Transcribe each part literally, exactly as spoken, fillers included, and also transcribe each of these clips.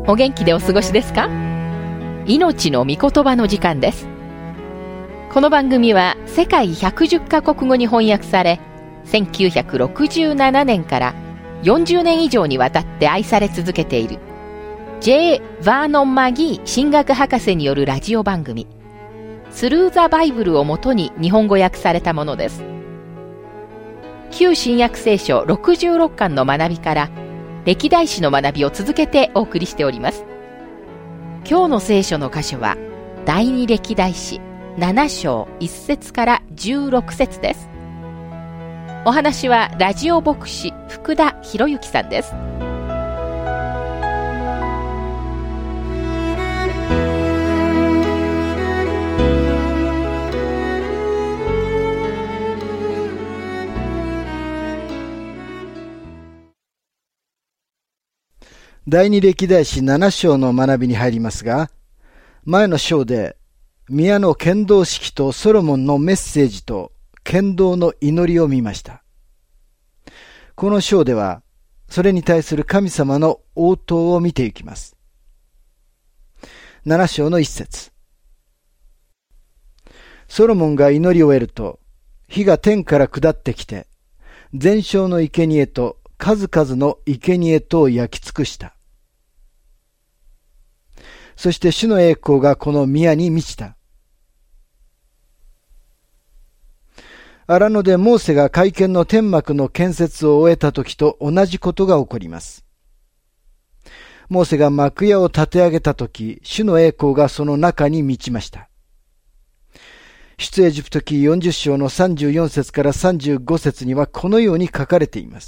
お元気でお過ごしですか？命の御言葉の時間です。この番組は世界ひゃくじゅっカ国語に翻訳され、せんきゅうひゃくろくじゅうななねんからよんじゅうねん以上にわたって愛され続けている J. バーノン・マギー神学博士によるラジオ番組スルー・ザ・バイブルをもとに日本語訳されたものです。旧新約聖書ろくじゅうろっかんの学びから歴代史の学びを続けてお送りしております。今日の聖書の箇所は第二歴代史なな章いっ節からじゅうろく節です。お話はラジオ牧師福田博之さんです。 第二歴代史なな章の学びに入りますが、前の章で宮の献堂式とソロモンのメッセージと献堂の祈りを見ました。この章ではそれに対する神様の応答を見ていきます。なな章のいっ節。ソロモンが祈りを得ると、火が天から下ってきて、全焼の生贄と数々の生贄とを焼き尽くした。そして主の栄光がこの宮に満ちた。荒野でモーセが会見の天幕の建設を終えた時と同じことが起こります。モーセが幕屋を立て上げた時、主の栄光がその中に満ちました。出エジプト記よんじゅう章のさんじゅうよん節からさんじゅうご節にはこのように書かれています。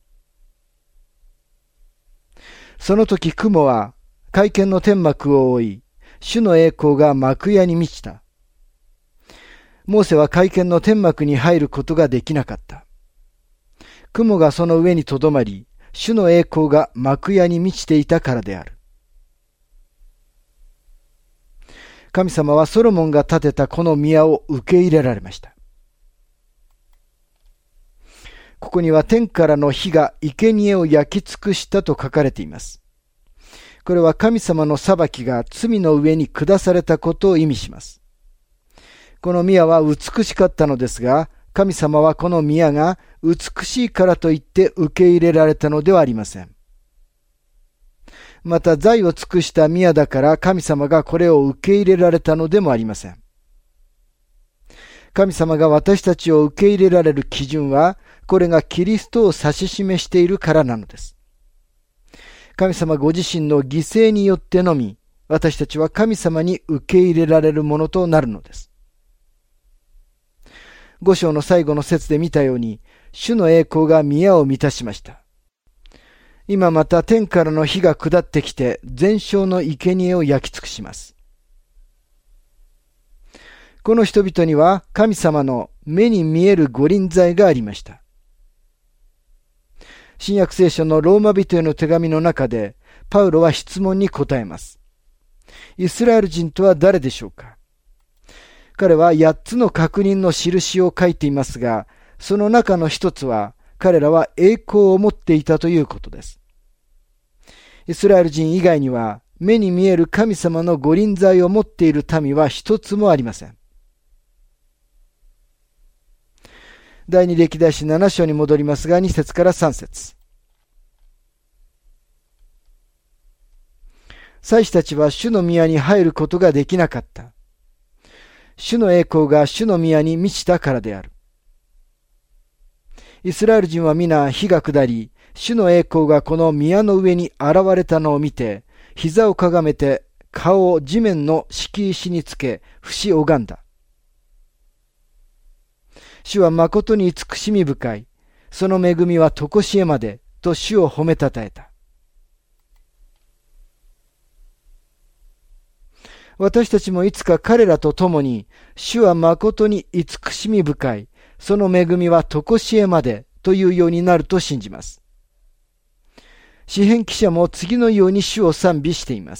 その時雲は会見の天幕を覆い、主の栄光が幕屋に満ちた。モーセは会見の天幕に入ることができなかった。雲がその上にとどまり、主の栄光が幕屋に満ちていたからである。神様はソロモンが建てたこの宮を受け入れられました。ここには天からの火が生贄を焼き尽くしたと書かれています。これは神様の裁きが罪の上に下されたことを意味します。この宮は美しかったのですが、神様はこの宮が美しいからといって受け入れられたのではありません。また財を尽くした宮だから神様がこれを受け入れられたのでもありません。神様が私たちを受け入れられる基準は、これがキリストを指し示しているからなのです。神様ご自身の犠牲によってのみ、私たちは神様に受け入れられるものとなるのです。五章の最後の節で見たように、主の栄光が宮を満たしました。今また天からの火が下ってきて、全焼の生贄を焼き尽くします。この人々には神様の目に見える御臨在がありました。新約聖書のローマ人への手紙の中で、パウロは質問に答えます。イスラエル人とは誰でしょうか？彼はやっつの確認の印を書いていますが、その中の一つは、彼らは栄光を持っていたということです。イスラエル人以外には、目に見える神様の御臨在を持っている民は一つもありません。第二歴代史なな章に戻りますが、に節からさん節。祭司たちは主の宮に入ることができなかった。主の栄光が主の宮に満ちたからである。イスラエル人は皆火が下り、主の栄光がこの宮の上に現れたのを見て、膝をかがめて顔を地面の敷石につけ、伏し拝んだ。主は誠に慈しみ深い。その恵みはとこしえまで、と主を褒めたたえた。私たちもいつか彼らと共に、主は誠に慈しみ深い。その恵みはとこしえまで、というようになると信じます。詩編記者も次のように主を賛美しています。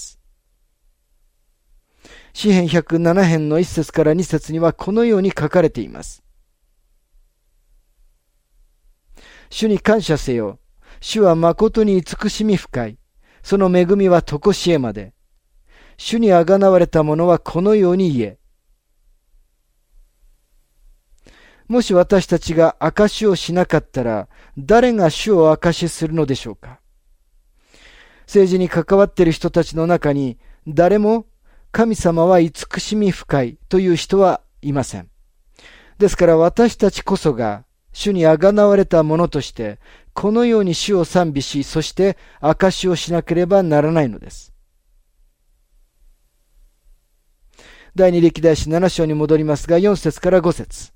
詩編ひゃくなな編のいっ節からに節にはこのように書かれています。主に感謝せよ。主は誠に慈しみ深い。 その恵みは常しえまで。主にあがなわれた者はこのように言え。もし私たちが証しをしなかったら、誰が主を証しするのでしょうか。政治に関わっている人たちの中に、誰も神様は慈しみ深いという人はいません。ですから私たちこそが主にあがなわれた者として、このように主を賛美し、そして証しをしなければならないのです。第二歴代史なな章に戻りますが、よん節からご節。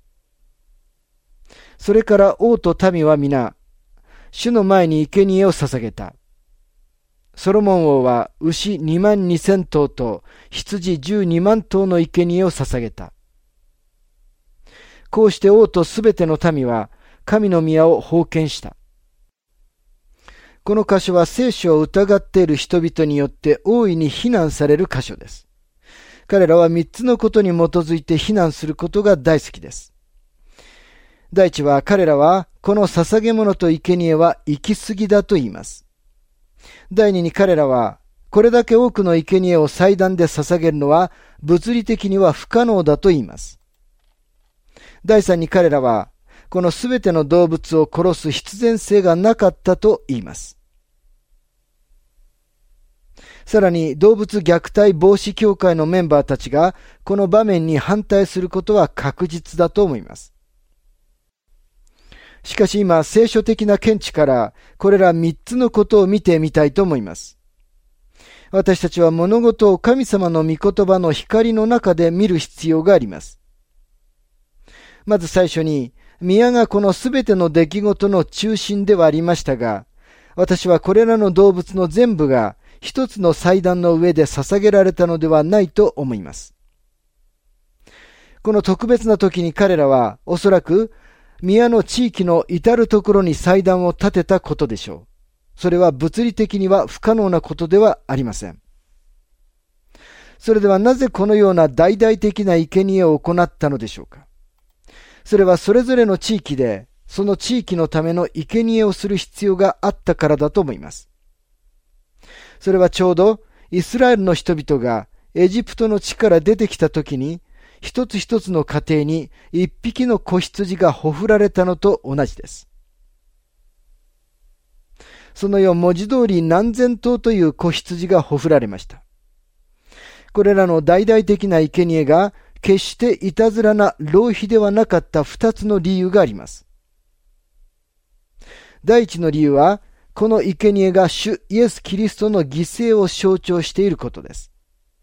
それから王と民は皆、主の前に生贄を捧げた。ソロモン王は牛にまんにせんとうと羊じゅうにまんとうの生贄を捧げた。こうして王とすべての民は神の宮を奉献した。この箇所は聖書を疑っている人々によって大いに非難される箇所です。彼らは三つのことに基づいて非難することが大好きです。第一は彼らはこの捧げ物と生贄は行き過ぎだと言います。第二に彼らはこれだけ多くの生贄を祭壇で捧げるのは物理的には不可能だと言います。第三に彼らはこのすべての動物を殺す必然性がなかったと言います。さらに動物虐待防止協会のメンバーたちがこの場面に反対することは確実だと思います。しかし今、聖書的な見地からこれら三つのことを見てみたいと思います。私たちは物事を神様の御言葉の光の中で見る必要があります。まず最初に、宮がこのすべての出来事の中心ではありましたが、私はこれらの動物の全部が一つの祭壇の上で捧げられたのではないと思います。この特別な時に彼らはおそらく宮の地域の至るところに祭壇を建てたことでしょう。それは物理的には不可能なことではありません。それではなぜこのような大々的な生贄を行ったのでしょうか。それはそれぞれの地域でその地域のための生贄をする必要があったからだと思います。それはちょうどイスラエルの人々がエジプトの地から出てきた時に一つ一つの家庭に一匹の子羊がほふられたのと同じです。そのよ文字通り何千頭という子羊がほふられました。これらの大々的な生贄が決していたずらな浪費ではなかった二つの理由があります。第一の理由は、この生贄が主イエス・キリストの犠牲を象徴していることです。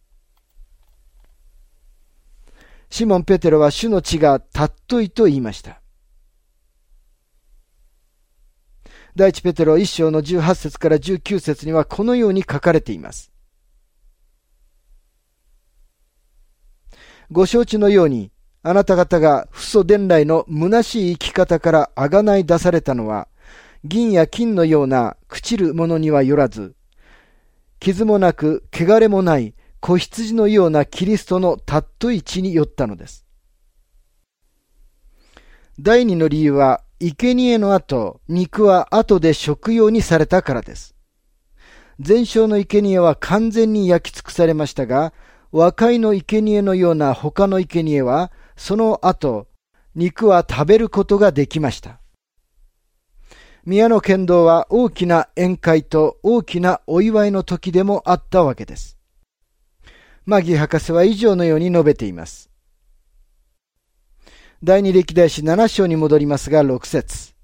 シモン・ペテロは主の血が尊いと言いました。第一ペテロ一章のじゅうはち節からじゅうきゅう節にはこのように書かれています。ご承知のように、あなた方が父祖伝来の虚しい生き方からあがない出されたのは、銀や金のような朽ちるものにはよらず、傷もなく汚れもない子羊のようなキリストの尊い血によったのです。第二の理由は、生贄の後、肉は後で食用にされたからです。全焼の生贄は完全に焼き尽くされましたが、和解の生贄のような他の生贄は、その後、肉は食べることができました。宮の剣道は大きな宴会と大きなお祝いの時でもあったわけです。マギー博士は以上のように述べています。第二歴代史なな章に戻りますが、ろく節。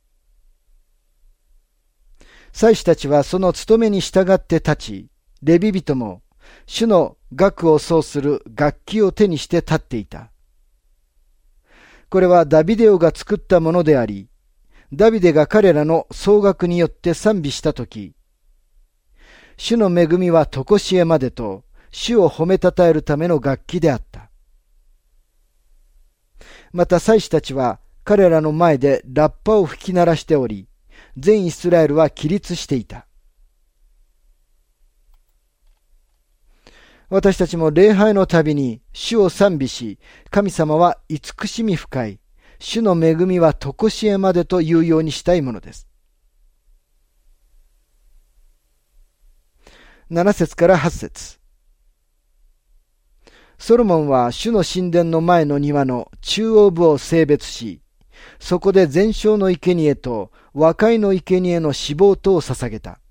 祭司たちはその務めに従って立ち、レビ人も主の楽を奏する楽器を手にして立っていた。これはダビデ王が作ったものであり、ダビデが彼らの奏楽によって賛美したとき、主の恵みは常しえまでと、主を褒めたたえるための楽器であった。また祭司たちは彼らの前でラッパを吹き鳴らしており、全イスラエルは起立していた。私たちも礼拝のたびに主を賛美し、神様は慈しみ深い、主の恵みは常しえまでというようにしたいものです。 なな節からはち節。ソロモンは主の神殿の前の庭の中央部を整別し、そこで全焼の生贄と和解の生贄の脂肪とを捧げた。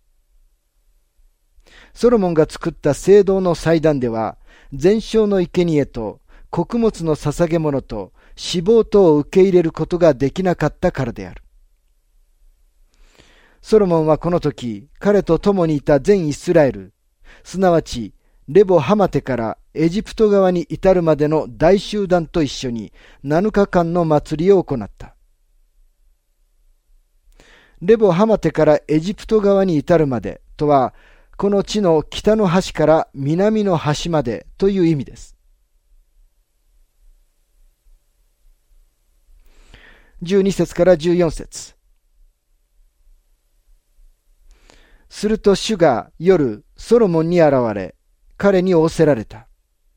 ソロモンが作った聖堂の祭壇では、全焼の生贄と穀物の捧げ物と脂肪とを受け入れることができなかったからである。ソロモンはこの時、彼と共にいた全イスラエル、すなわちレボハマテからエジプト側に至るまでの大集団と一緒になのかかんの祭りを行った。レボハマテからエジプト側に至るまでとは、この地の北の端から南の端までという意味です。じゅうに節からじゅうよん節。すると主が夜、ソロモンに現れ、彼に仰せられた。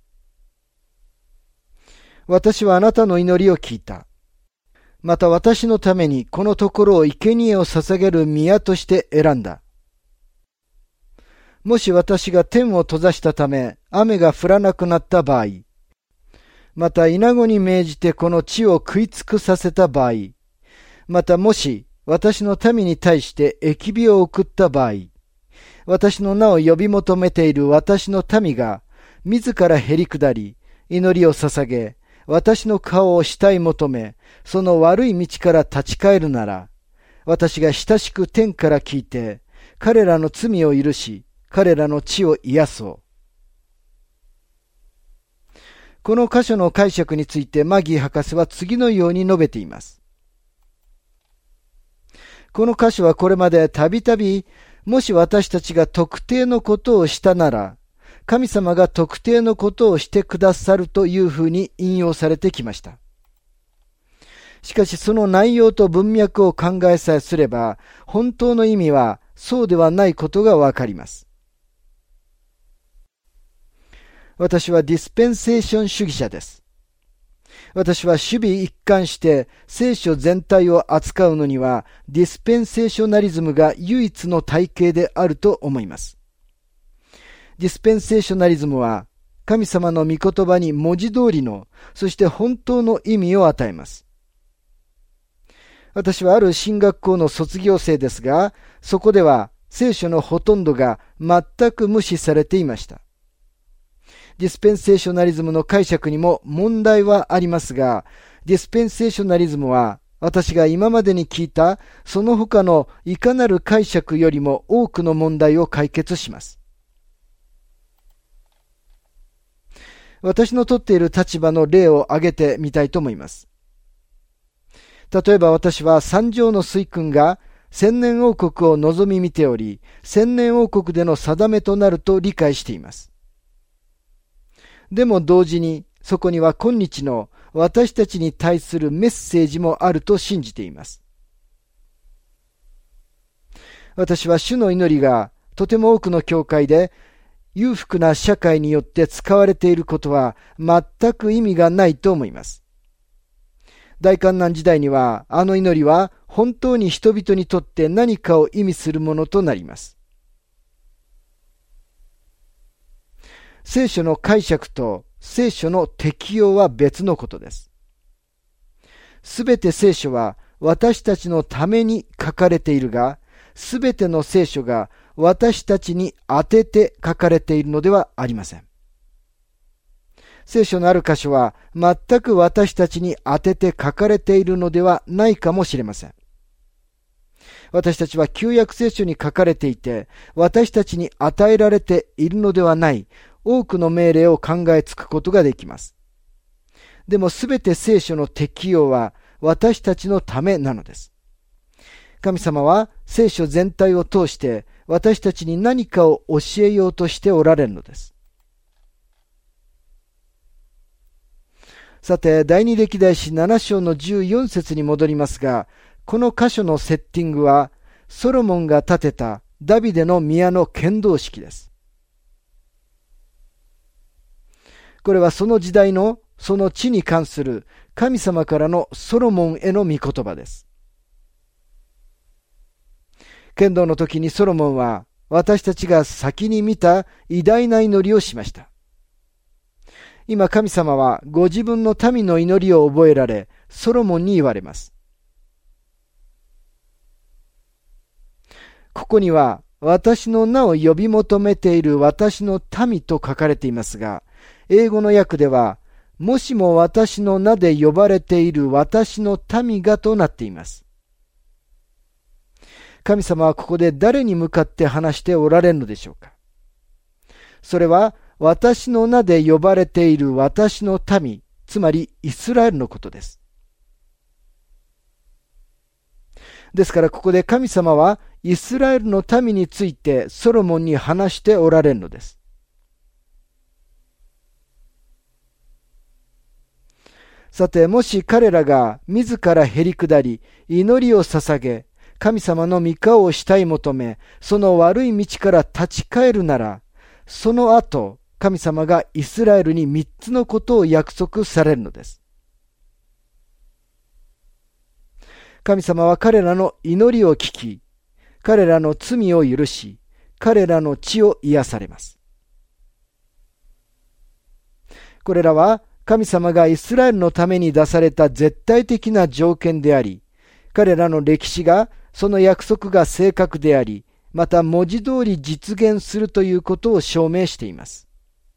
私はあなたの祈りを聞いた。また私のためにこのところを生贄を捧げる宮として選んだ。もし私が天を閉ざしたため雨が降らなくなった場合、また稲子に命じてこの地を食い尽くさせた場合、またもし私の民に対して疫病を送った場合、私の名を呼び求めている私の民が自らへり下り、祈りを捧げ、私の顔を慕い求め、その悪い道から立ち返るなら、私が親しく天から聞いて、彼らの罪を許し、彼らの地を癒そう。この箇所の解釈についてマギー博士は次のように述べています。この箇所はこれまでたびたび、もし私たちが特定のことをしたなら、神様が特定のことをしてくださるというふうに引用されてきました。しかしその内容と文脈を考えさえすれば、本当の意味はそうではないことがわかります。私はディスペンセーション主義者です。私は守備一貫して聖書全体を扱うのにはディスペンセーショナリズムが唯一の体系であると思います。ディスペンセーショナリズムは神様の御言葉に文字通りの、そして本当の意味を与えます。私はある進学校の卒業生ですが、そこでは聖書のほとんどが全く無視されていました。ディスペンセーショナリズムの解釈にも問題はありますが、ディスペンセーショナリズムは私が今までに聞いたその他のいかなる解釈よりも多くの問題を解決します。私の取っている立場の例を挙げてみたいと思います。例えば私は三条の水君が千年王国を望み見ており、千年王国での定めとなると理解しています。でも同時にそこには今日の私たちに対するメッセージもあると信じています。私は主の祈りがとても多くの教会で裕福な社会によって使われていることは全く意味がないと思います。大観難時代にはあの祈りは本当に人々にとって何かを意味するものとなります。聖書の解釈と聖書の適用は別のことです。すべて聖書は私たちのために書かれているが、すべての聖書が私たちに当てて書かれているのではありません。聖書のある箇所は全く私たちに当てて書かれているのではないかもしれません。私たちは旧約聖書に書かれていて、私たちに与えられているのではない多くの命令を考えつくことができます。でもすべて聖書の適用は私たちのためなのです。神様は聖書全体を通して私たちに何かを教えようとしておられるのです。さて、第二歴代史なな章のじゅうよん節に戻りますが、この箇所のセッティングはソロモンが建てたダビデの宮の建造式です。これはその時代のその地に関する神様からのソロモンへの御言葉です。建造の時にソロモンは私たちが先に見た偉大な祈りをしました。今神様はご自分の民の祈りを覚えられ、ソロモンに言われます。ここには、私の名を呼び求めている私の民と書かれていますが、英語の訳では、もしも私の名で呼ばれている私の民がとなっています。神様はここで誰に向かって話しておられるのでしょうか。それは私の名で呼ばれている私の民、つまりイスラエルのことです。ですからここで神様はイスラエルの民についてソロモンに話しておられるのです。さて、もし彼らが自らへり下り、祈りを捧げ、神様の御顔を慕い求め、その悪い道から立ち返るなら、その後、神様がイスラエルに三つのことを約束されるのです。神様は彼らの祈りを聞き、彼らの罪を許し、彼らの血を癒されます。これらは神様がイスラエルのために出された絶対的な条件であり、彼らの歴史がその約束が正確であり、また文字通り実現するということを証明しています。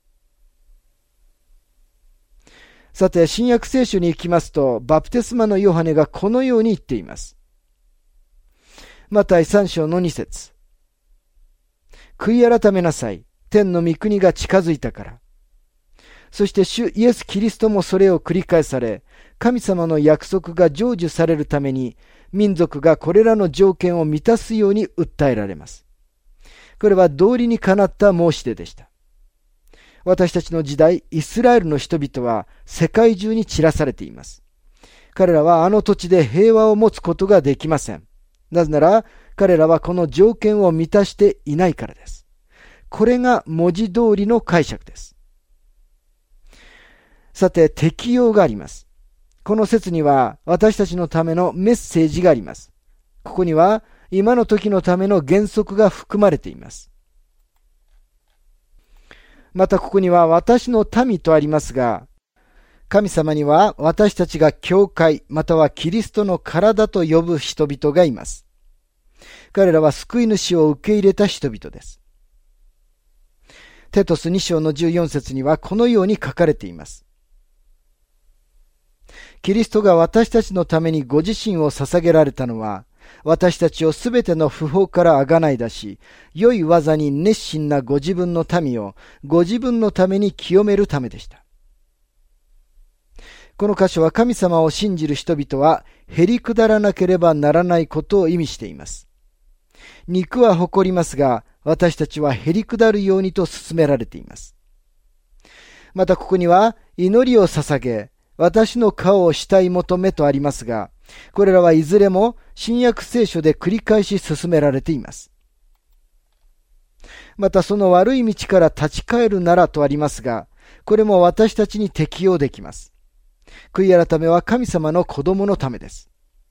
さて、新約聖書に行きますと、バプテスマのヨハネがこのように言っています。マタイさん章のに節。悔い改めなさい。天の御国が近づいたから。そして主イエス・キリストもそれを繰り返され、神様の約束が成就されるために、民族がこれらの条件を満たすように訴えられます。これは道理にかなった申し出でした。私たちの時代、イスラエルの人々は世界中に散らされています。彼らはあの土地で平和を持つことができません。なぜなら、彼らはこの条件を満たしていないからです。これが文字通りの解釈です。さて、適用があります。この説には私たちのためのメッセージがあります。ここには今の時のための原則が含まれています。またここには私の民とありますが、神様には私たちが教会またはキリストの体と呼ぶ人々がいます。彼らは救い主を受け入れた人々です。テトスに章のじゅうよん節にはこのように書かれています。キリストが私たちのためにご自身を捧げられたのは、私たちをすべての不法からあがない出し、良い技に熱心なご自分の民をご自分のために清めるためでした。この箇所は神様を信じる人々はへりくだらなければならないことを意味しています。肉は誇りますが、私たちはへりくだるようにと勧められています。またここには祈りを捧げ、私の顔を慕い求めとありますが、これらはいずれも新約聖書で繰り返し進められています。またその悪い道から立ち返るならとありますが、これも私たちに適用できます。悔い改めは神様の子供のためです。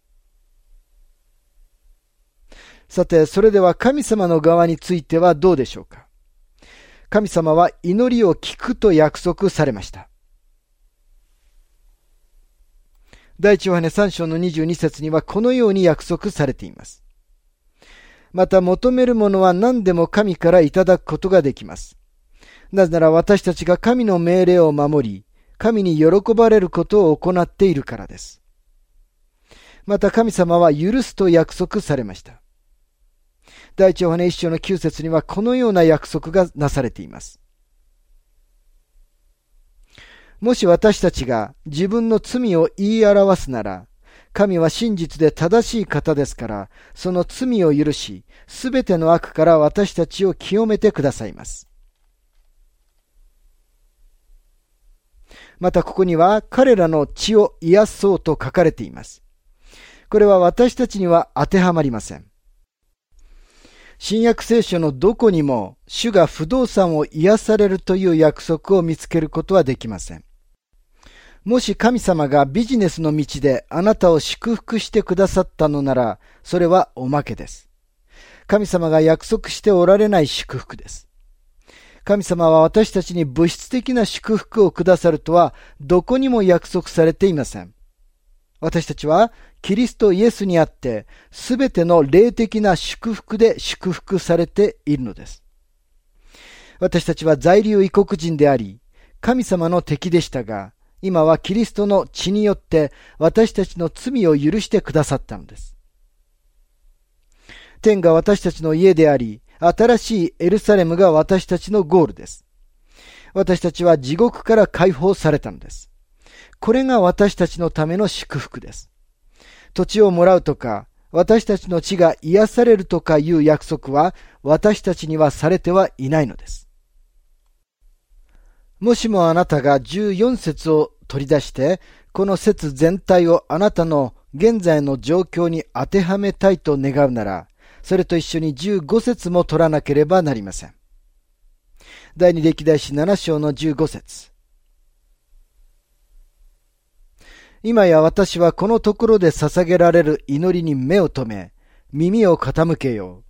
さて、それでは神様の側についてはどうでしょうか。神様は祈りを聞くと約束されました。第一ヨハネさん章のにじゅうに節にはこのように約束されています。また求めるものは何でも神からいただくことができます。なぜなら私たちが神の命令を守り、神に喜ばれることを行っているからです。また神様は許すと約束されました。第一ヨハネ一章のきゅう節にはこのような約束がなされています。もし私たちが自分の罪を言い表すなら、神は真実で正しい方ですから、その罪を許し、すべての悪から私たちを清めてくださいます。またここには彼らの血を癒そうと書かれています。これは私たちには当てはまりません。新約聖書のどこにも主が不動産を癒されるという約束を見つけることはできません。もし神様がビジネスの道であなたを祝福してくださったのなら、それはおまけです。 神様が約束しておられない祝福です。神様は私たちに物質的な祝福をくださるとはどこにも約束されていません。私たちはキリストイエスにあってすべての霊的な祝福で祝福されているのです。私たちは在留異国人であり、神様の敵でしたが、今はキリストの血によって私たちの罪を許してくださったのです。天が私たちの家であり、新しいエルサレムが私たちのゴールです。私たちは地獄から解放されたのです。これが私たちのための祝福です。土地をもらうとか、私たちの地が癒されるとかいう約束は私たちにはされてはいないのです。もしもあなたがじゅうよん節を取り出して、この節全体をあなたの現在の状況に当てはめたいと願うなら、それと一緒にじゅうご節も取らなければなりません。第二歴代史なな章のじゅうご節。今や私はこのところで捧げられる祈りに目を留め、耳を傾けよ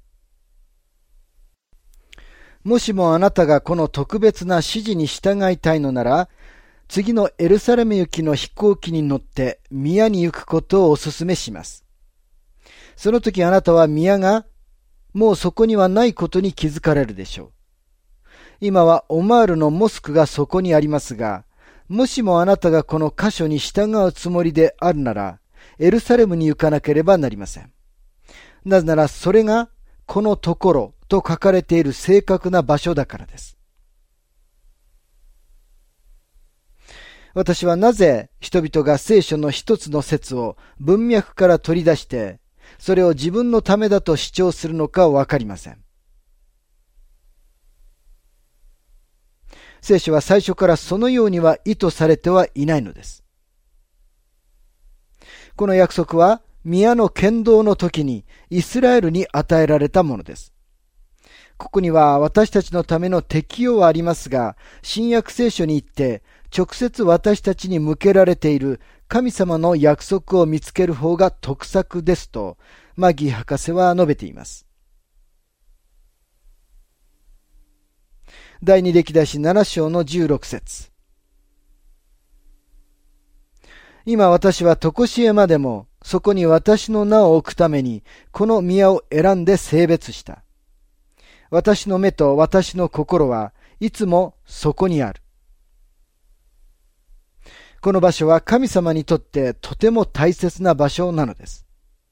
う。もしもあなたがこの特別な指示に従いたいのなら、次のエルサレム行きの飛行機に乗って宮に行くことをお勧めします。その時あなたは宮がもうそこにはないことに気づかれるでしょう。今はオマールのモスクがそこにありますが、もしもあなたがこの箇所に従うつもりであるなら、エルサレムに行かなければなりません。なぜならそれがこのところと書かれている正確な場所だからです。私はなぜ人々が聖書の一つの説を文脈から取り出して、それを自分のためだと主張するのかわかりません。聖書は最初からそのようには意図されてはいないのです。この約束は宮の建造の時にイスラエルに与えられたものです。ここには私たちのための適用はありますが、新約聖書に行って直接私たちに向けられている神様の約束を見つける方が得策ですと、マギー博士は述べています。第二歴代史なな章のじゅうろく節。今私は常しえまでもそこに私の名を置くためにこの宮を選んで性別した。私の目と私の心はいつもそこにある。この場所は神様にとってとても大切な場所なのです。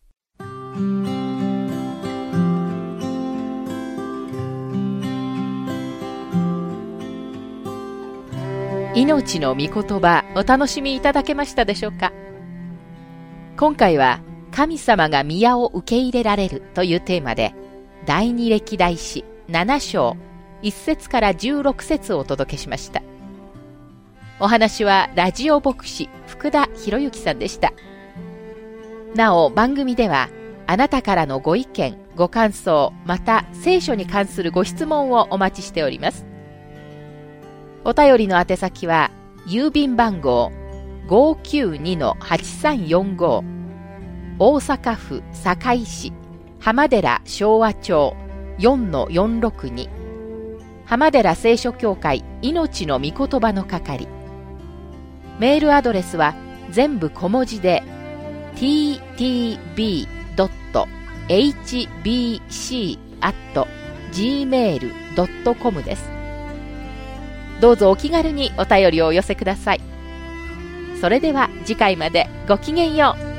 命の御言葉、お楽しみいただけましたでしょうか。今回は神様が宮を受け入れられるというテーマで、第二歴代史なな章いち節からじゅうろく節をお届けしました。お話はラジオ牧師福田博之さんでした。なお番組ではあなたからのご意見、ご感想、また聖書に関するご質問をお待ちしております。お便りの宛先は郵便番号 ごーきゅうにのはちさんよんご 大阪府堺市浜寺昭和町 よんのよんろくに 浜寺聖書協会命の御言葉の係。メールアドレスは全部小文字で ティーティービードットエイチビーシーアットジーメールドットコム です。どうぞお気軽にお便りをお寄せください。それでは次回までごきげんよう。